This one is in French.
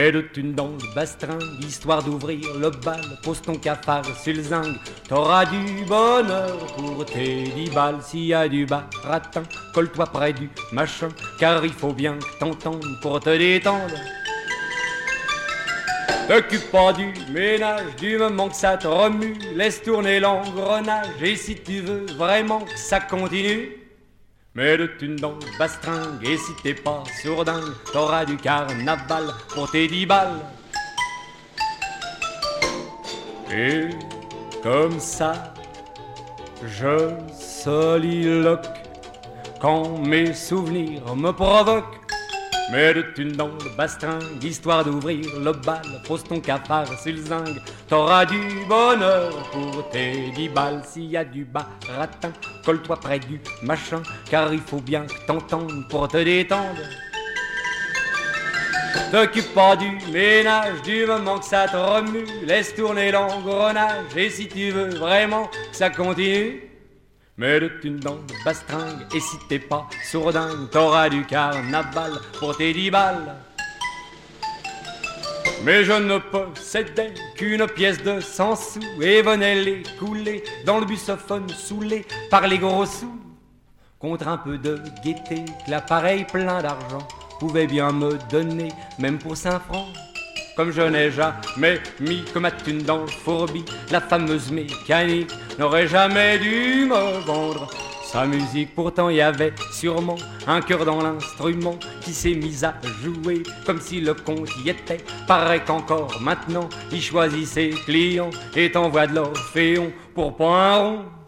Mets de thunes dans le bastringue, histoire d'ouvrir le bal. Pose ton cafard sur le zinc, t'auras du bonheur pour tes 10 balles. S'il y a du baratin, colle-toi près du machin, car il faut bien que t'entendes pour te détendre. T'occupe pas du ménage, du moment que ça te remue, laisse tourner l'engrenage, et si tu veux vraiment que ça continue, mets de thunes dans le bastringue, et si t'es pas sourdingue, t'auras du carnaval pour tes 10 balles. Et comme ça, je soliloque quand mes souvenirs me provoquent. Mets de thunes dans le bastringue, histoire d'ouvrir le bal. Pose ton cafard sur le zinc, t'auras du bonheur pour tes 10 balles. S'il y a du baratin, colle-toi près du machin, car il faut bien que t'entendes pour te détendre. T'occupe pas du ménage, du moment que ça te remue, laisse tourner l'engrenage, et si tu veux vraiment que ça continue, mets de thunes dans le bastringue, et si t'es pas sourdingue, t'auras du carnaval pour tes 10 balles. Mais je ne possédais qu'une pièce de 100 sous, et venais les couler dans le busophone saoulé par les gros sous. Contre un peu de gaieté, l'appareil plein d'argent pouvait bien me donner, même pour 5 francs. Comme je n'ai jamais mis que ma thune dans le fourbi, la fameuse mécanique n'aurait jamais dû me vendre sa musique. Pourtant il y avait sûrement un cœur dans l'instrument qui s'est mis à jouer comme si le compte y était. Paraît qu'encore maintenant il choisit ses clients et t'envoie de l'orphéon pour pas un rond.